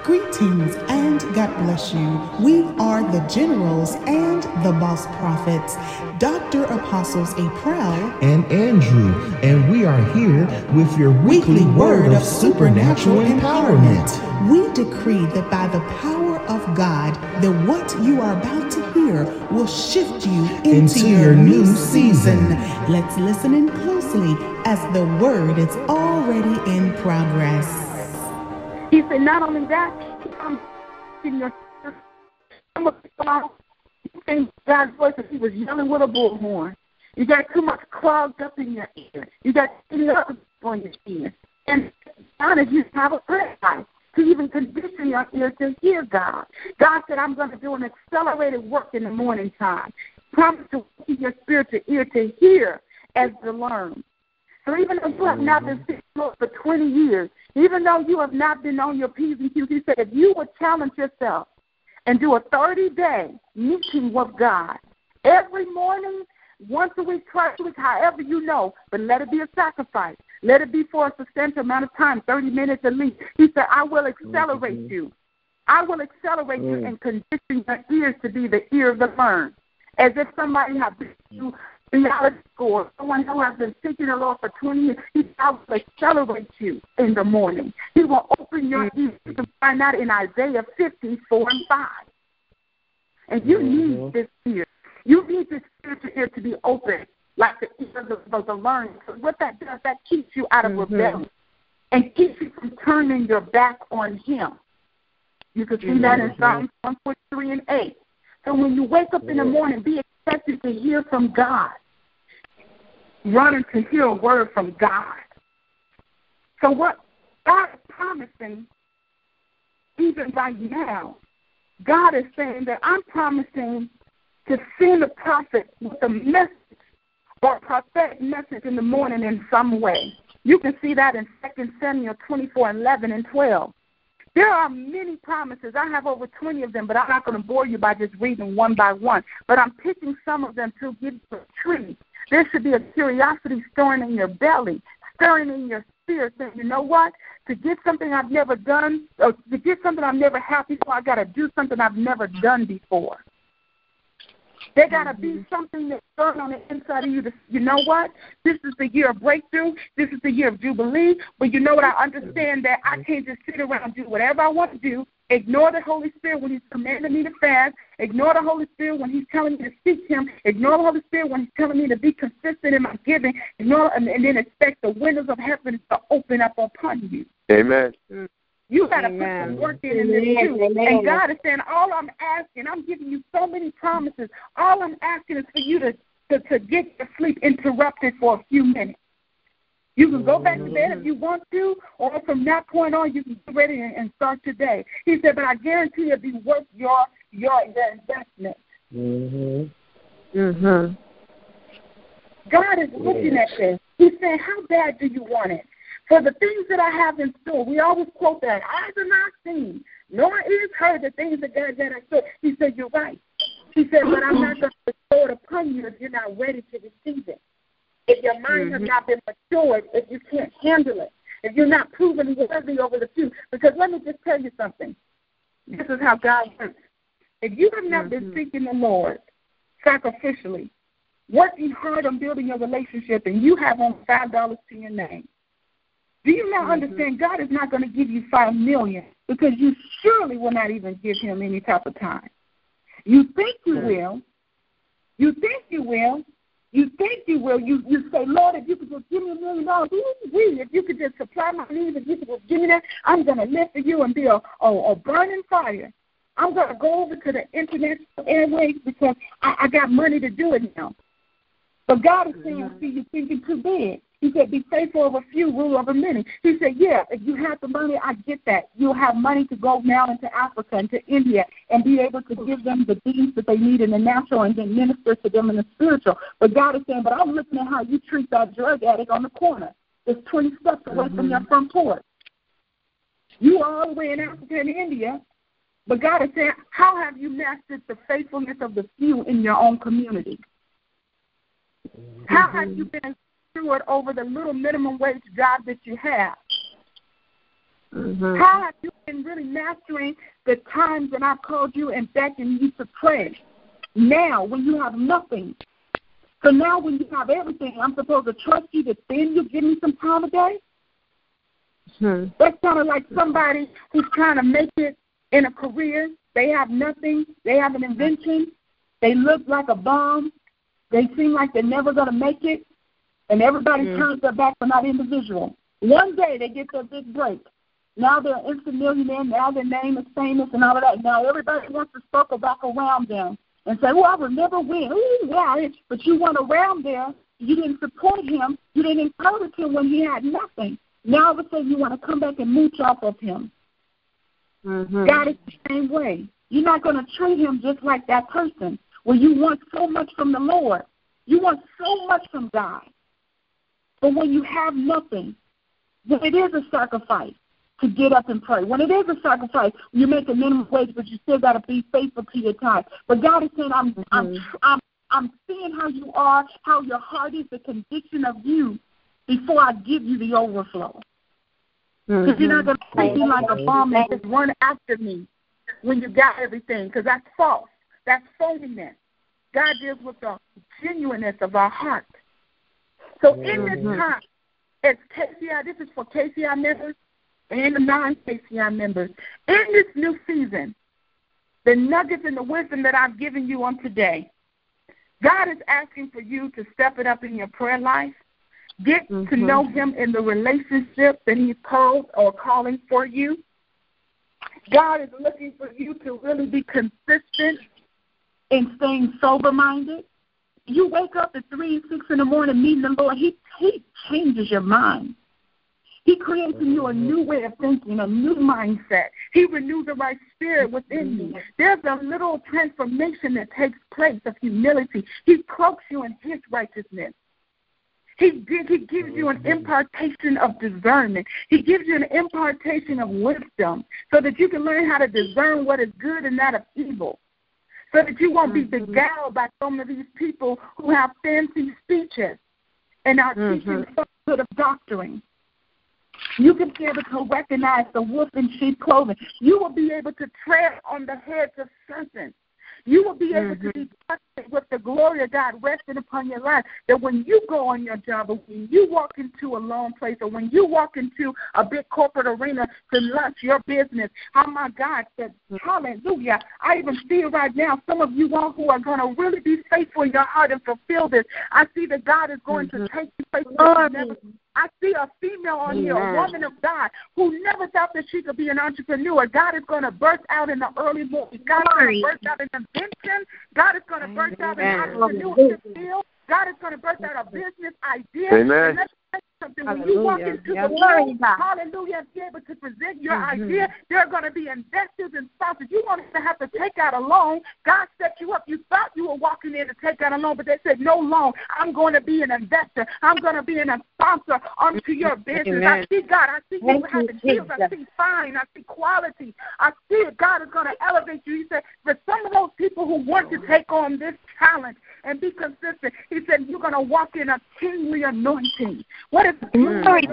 Greetings and God bless you. We are the Generals and the Boss Prophets, Dr. Apostles April and Andrew, and we are here with your weekly word of supernatural empowerment. We decree that by the power of God, that what you are about to hear will shift you into your new season. Let's listen in closely as the word is already in progress. He said, not only that, I'm in your God's voice as he was yelling with a bullhorn. You got too much clogged up in your ear. You got too much on your ear. And God, if you have a prayer life to even condition your ear to hear God. God said, I'm going to do an accelerated work in the morning time. Promise to keep your spiritual ear to hear as to learn. So even though you have not been sitting for 20 years, even though you have not been on your P's and Q's, he said, if you would challenge yourself and do a 30-day meeting with God every morning, once a week, twice a week, however you know, but let it be a sacrifice. Let it be for a substantial amount of time, 30 minutes at least. He said, I will accelerate you. I will accelerate you and condition your ears to be the ear of the learned. As if somebody has been through theology school, someone who has been seeking the Lord for 20 years, he will accelerate you in the morning. He will open your ears. You can find that in Isaiah 50:4 and 5. And you need this ear. You need this spiritual ear to be open, like the ear of the learned. Because what that does, that keeps you out of rebellion and keeps you from turning your back on him. You can see that in Psalms 143 and 8. So when you wake up in the morning, be expected to hear from God. Running to hear a word from God. So what God is promising, even right now, God is saying that I'm promising to send a prophet with a message or a prophetic message in the morning in some way. You can see that in 2 Samuel 24:11 and 12. There are many promises. I have over 20 of them, but I'm not going to bore you by just reading one by one. But I'm picking some of them to give you a treat. There should be a curiosity stirring in your belly, stirring in your spirit, saying, you know what? To get something I've never done, or to get something I've never had before, I got to do something I've never done before. There got to be something that's stirring on the inside of you. You know what? This is the year of breakthrough. This is the year of jubilee. But you know what? I understand that I can't just sit around and do whatever I want to do. Ignore the Holy Spirit when he's commanding me to fast. Ignore the Holy Spirit when he's telling me to seek him. Ignore the Holy Spirit when he's telling me to be consistent in my giving. Ignore and then expect the windows of heaven to open up upon you. Amen. You got to put some work in this too. And God is saying, all I'm asking, I'm giving you so many promises. All I'm asking is for you to get your sleep interrupted for a few minutes. You can go back to bed if you want to, or from that point on, you can get ready and start today. He said, but I guarantee it'll be worth your investment. God is looking at this. He's saying, how bad do you want it? For the things that I have in store, we always quote that, eyes are not seen, nor ears heard the things that God got in store. He said, you're right. He said, but I'm not going to bestow it upon you if you're not ready to receive it. If your mind has not been matured, if you can't handle it, if you're not proven worthy over the few. Because let me just tell you something. This is how God works. If you have not been seeking the Lord sacrificially, working hard on building your relationship, and you have only $5 to your name, do you not understand God is not going to give you $5 million because you surely will not even give him any type of time. You think you will. You think you will. You think you will. You say, Lord, if you could just give me $1 million, if you could just supply my needs, if you could just give me that, I'm going to live for you and be a burning fire. I'm going to go over to the international airways because I got money to do it now. But God is saying, see, you're thinking too big. He said, be faithful over few, rule over many. He said, yeah, if you have the money, I get that. You'll have money to go now into Africa and to India and be able to give them the things that they need in the natural and then minister to them in the spiritual. But God is saying, but I'm looking at how you treat that drug addict on the corner. It's 20 steps away from your front porch. You are all the way in Africa and India. But God is saying, how have you mastered the faithfulness of the few in your own community? How have you been steward over the little minimum wage job that you have? Mm-hmm. How have you been really mastering the times that I've called you and beckoned you to pray? Now, when you have nothing. So now when you have everything, I'm supposed to trust you that then you give me some time a day? Mm-hmm. That's kind of like somebody who's trying to make it in a career. They have nothing. They have an invention. They look like a bomb. They seem like they're never going to make it. And everybody turns their back on that individual. One day they get their big break. Now they're an instant millionaire. Now their name is famous and all of that. Now everybody wants to circle back around them and say, well, I will never win. Ooh, wow. But you went around there. You didn't support him. You didn't encourage him when he had nothing. Now all of a sudden you want to come back and mooch off of him. Mm-hmm. God is the same way. You're not going to treat him just like that person where you want so much from the Lord. You want so much from God. But when you have nothing, then it is a sacrifice to get up and pray. When it is a sacrifice, you make a minimum wage, but you still got to be faithful to your time. But God is saying, I'm seeing how you are, how your heart is, the condition of you before I give you the overflow. Because you're not going to treat me like a bomb and just run after me when you got everything, because that's false. That's phoniness. God deals with the genuineness of our heart. So in this time, as KCI, this is for KCI members and the non-KCI members, in this new season, the nuggets and the wisdom that I've given you on today, God is asking for you to step it up in your prayer life, get to know him in the relationship that he's called or calling for you. God is looking for you to really be consistent in staying sober-minded. You wake up at 3 and 6 in the morning meeting the Lord, he changes your mind. He creates in you a new way of thinking, a new mindset. He renews the right spirit within you. There's a little transformation that takes place of humility. He cloaks you in his righteousness. He gives you an impartation of discernment. He gives you an impartation of wisdom so that you can learn how to discern what is good and not of evil, so that you won't be beguiled by some of these people who have fancy speeches and are teaching some sort of doctrine. You can be able to recognize the wolf in sheep clothing. You will be able to tread on the heads of serpents. You will be able to be trusted with the glory of God resting upon your life. That when you go on your job, or when you walk into a lone place, or when you walk into a big corporate arena to launch your business, oh my God, said, hallelujah. I even see it right now. Some of you all who are going to really be faithful in your heart and fulfill this. I see that God is going to take you places that you never. I see a female on here, a woman of God, who never thought that she could be an entrepreneur. God is going to burst out in the early morning. God is going to burst out in invention. God is going to burst out in entrepreneurship field. God is going to burst out a business idea. Amen. Something. When you walk into the world, hallelujah, and be able to present your idea, there are going to be investors and sponsors. You won't even have to take out a loan. God set you up. You thought you were walking in to take out a loan, but they said, no loan. I'm going to be an investor. I'm going to be a sponsor onto your business. Amen. I see God. I see you having deals. I see fine. I see quality. I see it. God is going to elevate you. He said, for some of those people who want to take on this challenge and be consistent, he said, you're going to walk in a kingly anointing. What is glory?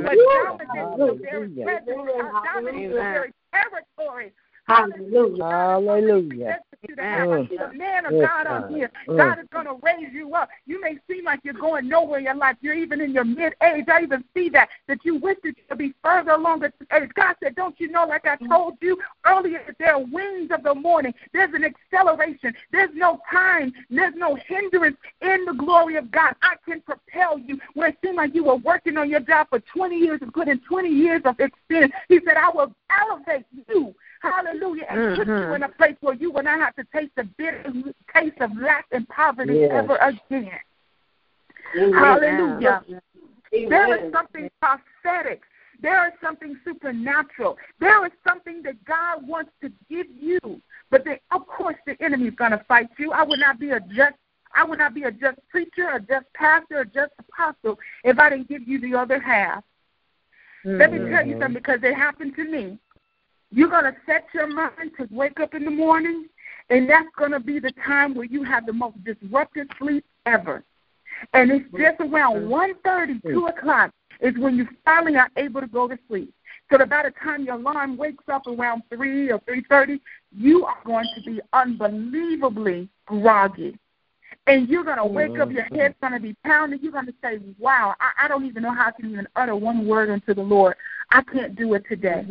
Very territory. Hallelujah. Hallelujah. The man of God on here. God is going to raise you up. You may seem like you're going nowhere in your life. You're even in your mid-age. I even see that you wish that you could be further along at this age. God said, don't you know, like I told you earlier, that there are wings of the morning. There's an acceleration. There's no time. There's no hindrance in the glory of God. I can propel you where it seemed like you were working on your job for 20 years and putting 20 years of experience. He said, I will elevate you. Hallelujah. And put you in a place where you will not have to taste the bitter taste of lack and poverty ever again. Hallelujah. There is something prophetic. There is something supernatural. There is something that God wants to give you. But of course the enemy is going to fight you. I would not be a just preacher, a just pastor, a just apostle if I didn't give you the other half. Let me tell you something, because it happened to me. You're going to set your mind to wake up in the morning, and that's going to be the time where you have the most disruptive sleep ever. And it's just around 1:30, 2 o'clock is when you finally are able to go to sleep. So that by the time your alarm wakes up around 3 or 3:30, you are going to be unbelievably groggy. And you're going to wake up, your head's going to be pounding. You're going to say, wow, I don't even know how I can even utter one word unto the Lord. I can't do it today.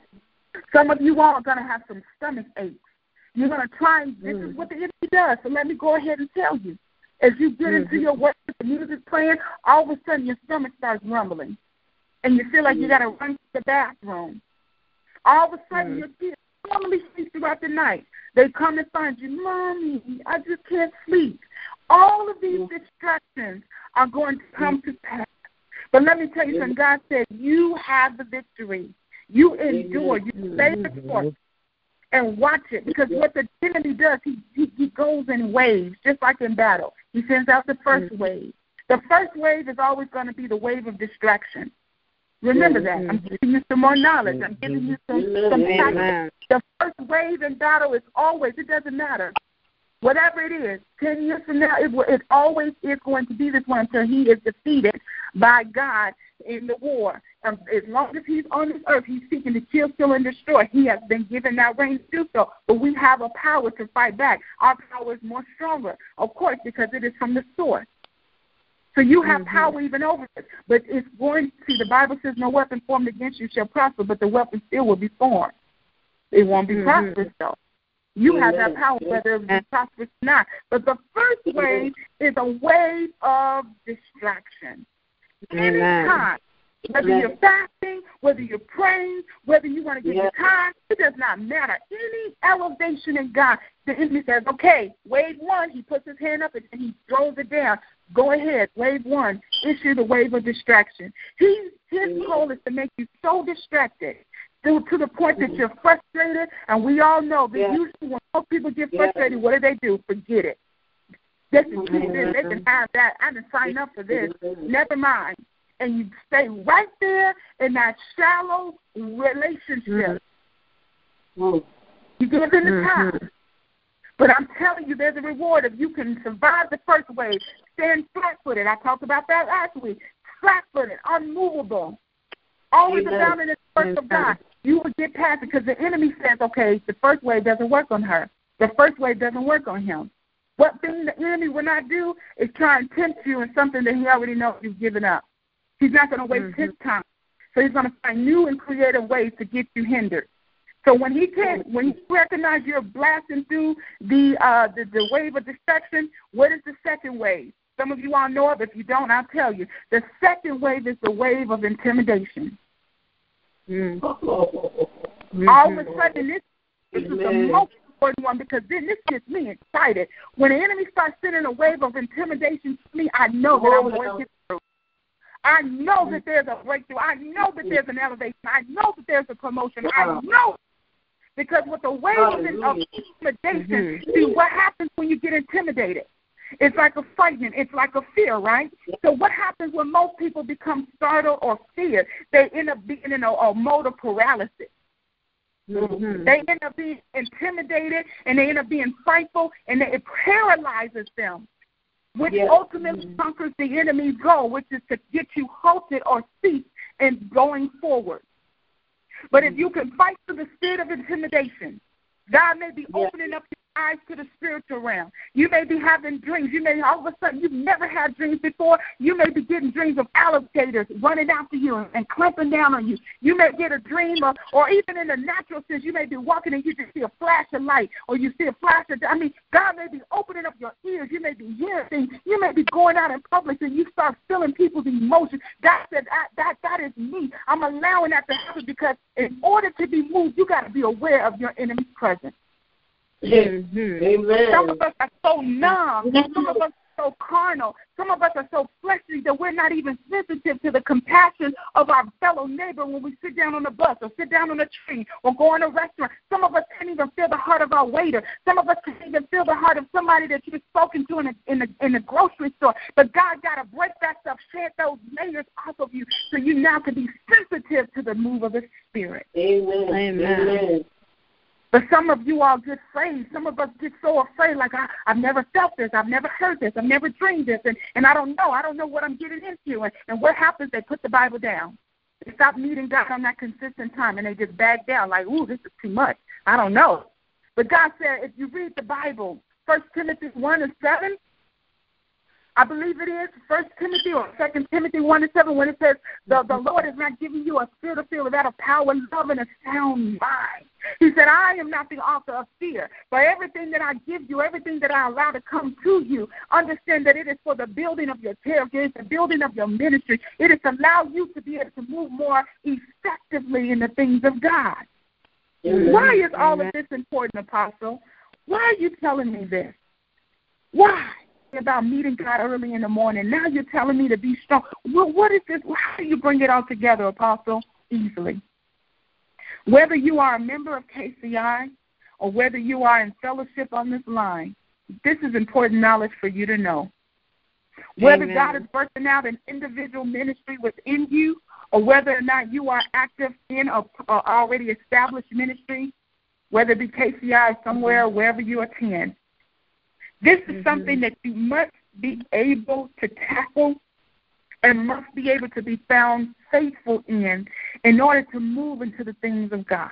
Some of you all are going to have some stomach aches. You're going to try, and this is what the enemy does. So let me go ahead and tell you. As you get into your work with the music playing, all of a sudden your stomach starts rumbling. And you feel like you got to run to the bathroom. All of a sudden your kids normally sleep throughout the night. They come and find you, Mommy, I just can't sleep. All of these distractions are going to come to pass. But let me tell you something. God said you have the victory. You endure. You stay the course and watch it. Because what the enemy does, he goes in waves, just like in battle. He sends out the first wave. The first wave is always going to be the wave of distraction. Remember that. I'm giving you some more knowledge. I'm giving you some facts. The first wave in battle is always, it doesn't matter. Whatever it is, 10 years from now, it always is going to be this one until he is defeated by God in the war. As long as he's on this earth, he's seeking to kill, steal, and destroy. He has been given that reign to do so. But we have a power to fight back. Our power is more stronger, of course, because it is from the source. So you have power even over it. But it's going to, the Bible says, no weapon formed against you shall prosper, but the weapon still will be formed. It won't be prosperous, though. You have that power, whether it be prosperous or not. But the first wave is a wave of distraction. Anytime, whether you're fasting, whether you're praying, whether you want to get your time, it does not matter. Any elevation in God, the enemy says, okay, wave one, he puts his hand up and he throws it down. Go ahead, wave one, issue the wave of distraction. His goal is to make you so distracted to the point that you're frustrated, and we all know that usually when most people get frustrated, what do? Forget it. They can keep this. They can have that. I didn't sign up for this. Never mind. And you stay right there in that shallow relationship. You give it the time. But I'm telling you, there's a reward if you can survive the first wave. Stand flat-footed. I talked about that last week. Flat-footed, unmovable. Always abounding in the work of God. You will get past it because the enemy says, okay, the first wave doesn't work on her. The first wave doesn't work on him. What thing the enemy will not do is try and tempt you in something that he already knows you've given up. He's not going to waste his time. So he's going to find new and creative ways to get you hindered. So when you recognize you're blasting through the wave of distraction, what is the second wave? Some of you all know it, but if you don't, I'll tell you. The second wave is the wave of intimidation. All of a sudden, this is the most important one because then this gets me excited. When the enemy starts sending a wave of intimidation to me, I know that I'm going to get through. I know that there's a breakthrough. I know that there's an elevation. I know that there's a promotion. I know. Because with the wave of intimidation, see what happens when you get intimidated? It's like a frightening. It's like a fear, right? So what happens when most people become startled or feared? They end up being in a mode of paralysis. They end up being intimidated, and they end up being frightful, and it paralyzes them, which ultimately conquers the enemy's goal, which is to get you halted or ceased in going forward. But if you can fight through the spirit of intimidation, God may be opening up your eyes to the spiritual realm. You may be having dreams. You may all of a sudden, you've never had dreams before. You may be getting dreams of alligators running after you and clamping down on you. You may get a dream of, or even in the natural sense, you may be walking and you just see a flash of light, or you see a flash of, God may be opening up your ears. You may be hearing things. You may be going out in public and you start feeling people's emotions. God said, that is me. I'm allowing that to happen because in order to be moved, you got to be aware of your enemy's presence. Amen. Some of us are so numb. Some of us are so carnal. Some of us are so fleshly that we're not even sensitive to the compassion of our fellow neighbor when we sit down on the bus or sit down on a train or go in a restaurant. Some of us can't even feel the heart of our waiter. Some of us can't even feel the heart of somebody that you've spoken to in the grocery store. But God got to break that stuff, shed those layers off of you so you now can be sensitive to the move of the Spirit. Amen. Amen. But some of you all get afraid. Some of us get so afraid, like, I've never felt this. I've never heard this. I've never dreamed this. And I don't know. I don't know what I'm getting into. And what happens? They put the Bible down. They stop meeting God on that consistent time, and they just back down like, ooh, this is too much. I don't know. But God said, if you read the Bible, 1 Timothy 1:7, I believe it is 1 Timothy or 2 Timothy 1:7, when it says, the Lord has not given you a spirit of fear, but that of power, love, and a sound mind. He said, I am not the author of fear. For everything that I give you, everything that I allow to come to you, understand that it is for the building of your character. It's the building of your ministry. It is to allow you to be able to move more effectively in the things of God. Amen. Why is all of this important, Apostle? Why are you telling me this? Why? About meeting God early in the morning. Now you're telling me to be strong. Well, what is this? How do you bring it all together, Apostle? Easily. Whether you are a member of KCI or whether you are in fellowship on this line, this is important knowledge for you to know. Whether Amen. God is birthing out an individual ministry within you or whether or not you are active in a already established ministry, whether it be KCI or somewhere or wherever you attend, this is something that you must be able to tackle and must be able to be found faithful in order to move into the things of God.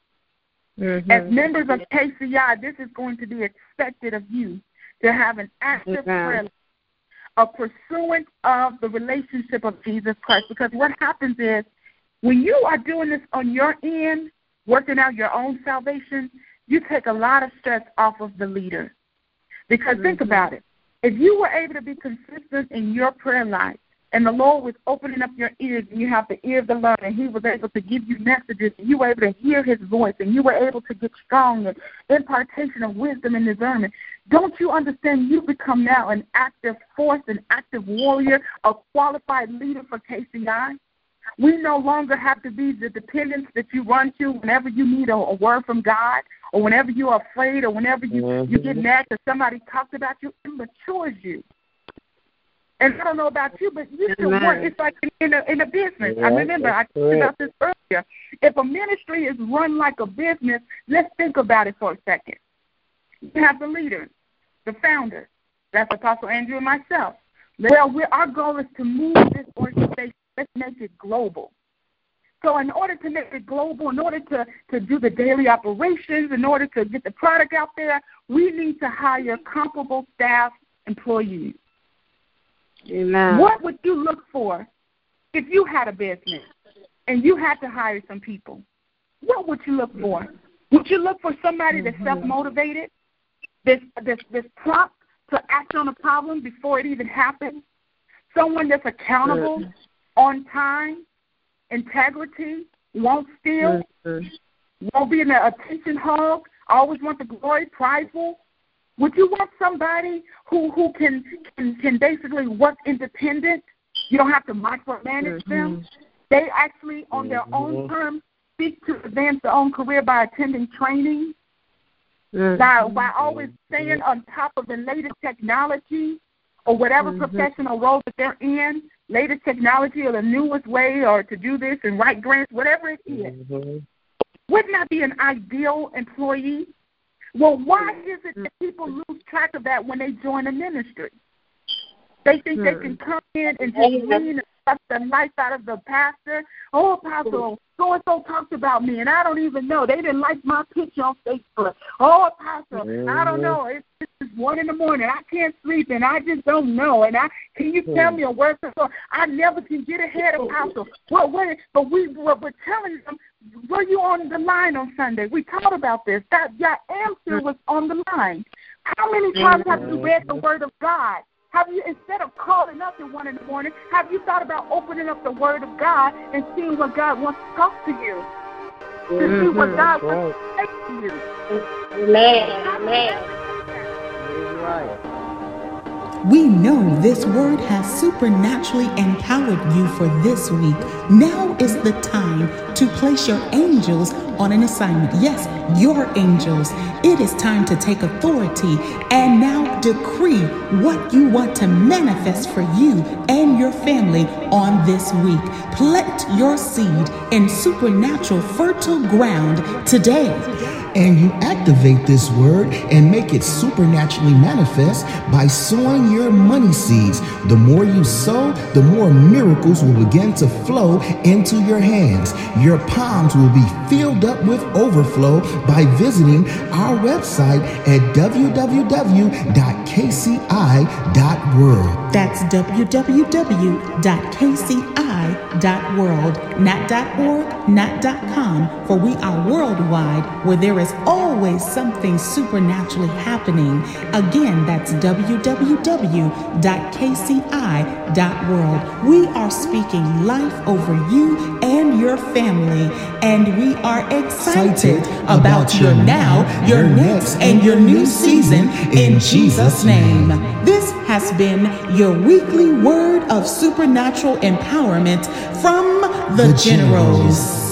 As members of KCI, this is going to be expected of you to have an active prayer life, a pursuant of the relationship of Jesus Christ. Because what happens is when you are doing this on your end, working out your own salvation, you take a lot of stress off of the leader. Because think about it. If you were able to be consistent in your prayer life and the Lord was opening up your ears and you have the ear of the Lord and he was able to give you messages and you were able to hear his voice and you were able to get strong and impartation of wisdom and discernment, don't you understand you become now an active force, an active warrior, a qualified leader for KCI? We no longer have to be the dependents that you run to whenever you need a word from God or whenever you are afraid or whenever you get mad because somebody talked about you. It matures you. And I don't know about you, but you should work. It's like in a business. Yeah, I remember I talked about this earlier. If a ministry is run like a business, let's think about it for a second. You have the leader, the founder. That's Apostle Andrew and myself. Well, our goal is to move this organization. Let's make it global. So in order to make it global, in order to do the daily operations, in order to get the product out there, we need to hire comparable staff employees. Amen. What would you look for if you had a business and you had to hire some people? What would you look for? Would you look for somebody that's self-motivated, that's prompt to act on a problem before it even happens, someone that's accountable, on time, integrity, won't steal, won't be an attention hog, always want the glory, prideful? Would you want somebody who can basically work independent? You don't have to micromanage them. They actually, on their own terms, seek to advance their own career by attending training, by always staying on top of the latest technology or whatever professional role that they're in, latest technology or the newest way or to do this and write grants, whatever it is. Wouldn't that be an ideal employee? Well, why is it that people lose track of that when they join a ministry? They think they can come in and just lean and suck the life out of the pastor. Oh, Apostle, so-and-so talked about me, and I don't even know. They didn't like my picture on Facebook. Oh, Apostle, I don't know. It's 1 in the morning. I can't sleep, and I just don't know. And can you tell me a word for so? I never can get ahead of Apostle. But we're telling them, were you on the line on Sunday? We talked about this. That your answer was on the line. How many times have you read the Word of God? Have you, instead of calling up at 1 in the morning, have you thought about opening up the Word of God and seeing what God wants to talk to you? To see what God wants to say to you. Amen. Right. We know this word has supernaturally empowered you for this week. Now is the time to place your angels on an assignment. Yes, your angels. It is time to take authority and now decree what you want to manifest for you and your family on this week. Plant your seed in supernatural fertile ground today. And you activate this word and make it supernaturally manifest by sowing your money seeds. The more you sow, the more miracles will begin to flow into your hands. Your palms will be filled up with overflow by visiting our website at www.kci.world. That's www.kci.world, not .org, not .com, for we are worldwide, where there is always something supernaturally happening. Again, that's www.kci.world. We are speaking life over you and your family, and we are excited about your now, your next, and your new season in Jesus' name. This has been your weekly word of supernatural empowerment from the Generals.